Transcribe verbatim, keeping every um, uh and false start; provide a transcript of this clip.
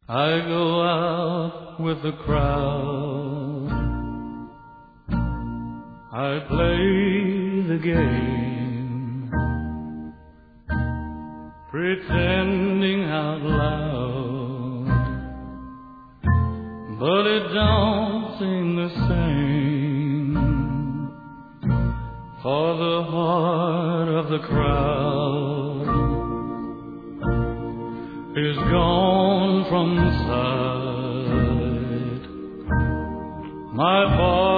I go out with the crowd, I play the game, pretending out loud, but it don't seem the same, for the heart of the crowd is gone from sight. My boy